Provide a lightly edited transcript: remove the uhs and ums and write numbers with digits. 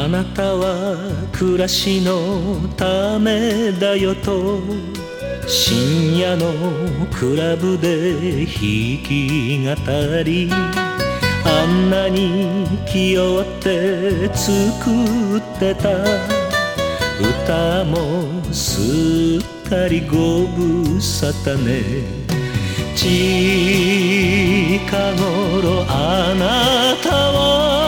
あなたは暮らしのためだよと深夜のクラブで弾き語り、あんなに気負って作ってた歌もすっかりご無沙汰ね。近頃あなたは